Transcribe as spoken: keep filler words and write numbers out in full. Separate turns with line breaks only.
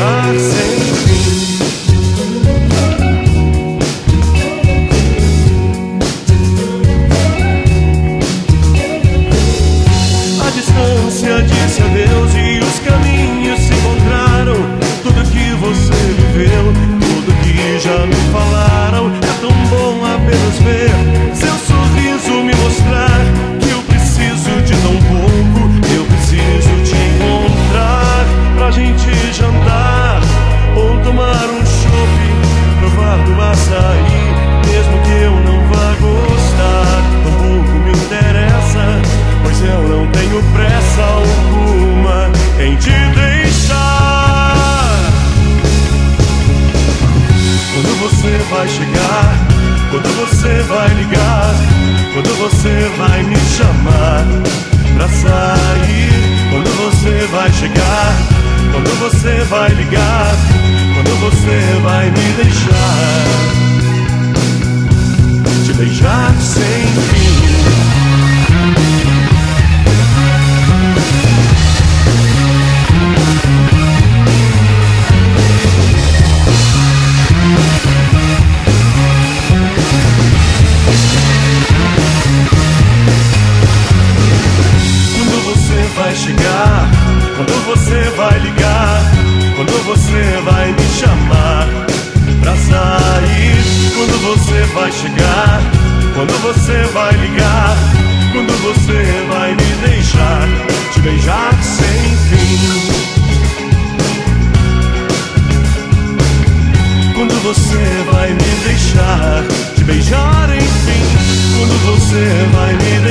beijar sem fim. A distância disse adeus e os caminhos se encontraram. Tudo que você viveu, tudo que já me falaram, é tão bom apenas ver seu sorriso me mostrar que eu preciso de tão pouco, eu preciso te encontrar pra gente jantar ou tomar um chopp, provar do açaí, mesmo que eu não vá gostar. Tão pouco me interessa, pois eu não tenho pressa alguma em te deixar. Quando você vai chegar, quando você vai ligar, quando você vai me chamar pra sair, quando você vai chegar, quando você vai ligar, quando você vai me deixar, te beijar sem fim. Vai chegar, quando você vai ligar, quando você vai me chamar pra sair, quando você vai chegar, quando você vai ligar, quando você vai me deixar, te beijar sem fim. Quando você vai me deixar, te beijar enfim, quando você vai me